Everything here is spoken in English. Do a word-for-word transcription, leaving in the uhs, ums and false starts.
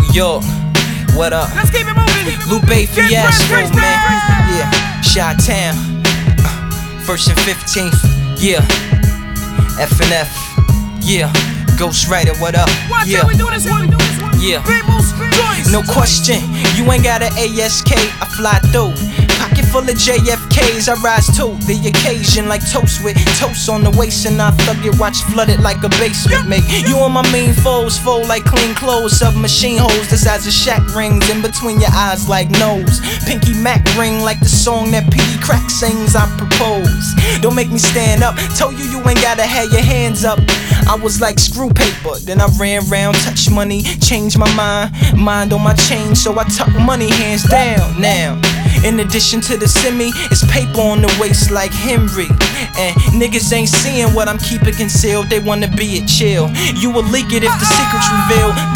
York, what up? Let's keep it moving. Lupe Fiasco, man. Yeah, Chi-Town. Uh, First and fifteenth. Yeah. F and F. Yeah. Ghostwriter, what up? Watch Yeah. how we do this one. Yeah. People's choice. No question, you ain't got an A S K, I fly through. Pocket full of J F Ks, I rise to the occasion like toast with toast on the waist. And I thug it, watch flooded like a basement. Make you and my mean foes fold like clean clothes. Submachine holes the size of shack rings in between your eyes like nose. Pinky Mac ring like the song that P D Crack sings, I propose. Don't make me stand up, told you you ain't gotta have your hands up. I was like screw paper, then I ran round, touch money, changed my mind. Mind on my chain, so I tuck money hands down now. In addition to the semi, it's paper on the waist like Henry. And niggas ain't seeing what I'm keeping concealed, they wanna be it chill. You will leak it if the secret's revealed.